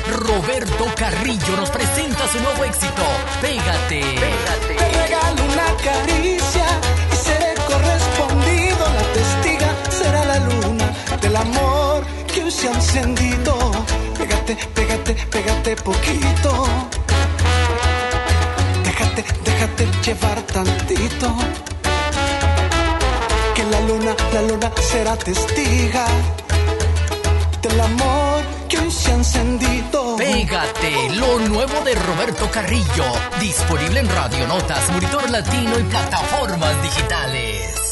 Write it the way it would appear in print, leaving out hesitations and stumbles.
Roberto Carrillo nos presenta su nuevo éxito, Pégate. Te regalo una caricia y seré correspondido. La testiga será la luna del amor que hoy se ha encendido. Pégate, pégate, pégate poquito. Déjate llevar tantito. Que la luna será testiga del amor que hoy se ha encendido. Pégate, lo nuevo de Roberto Carrillo. Disponible en Radio Notas, Monitor Latino y plataformas digitales.